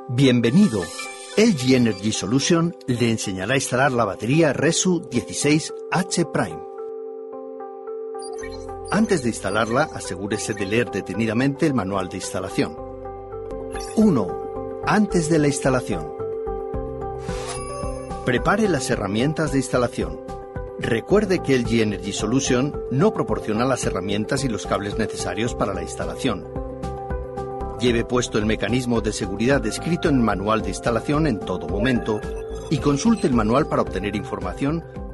Bienvenido. LG Energy Solution le enseñará a instalar la batería Resu 16H Prime. Antes de instalarla, asegúrese de leer detenidamente el manual de instalación. 1. Antes de la instalación. Prepare las herramientas de instalación. Recuerde que LG Energy Solution no proporciona las herramientas y los cables necesarios para la instalación. Lleve puesto el mecanismo de seguridad descrito en el manual de instalación en todo momento y consulte el manual para obtener información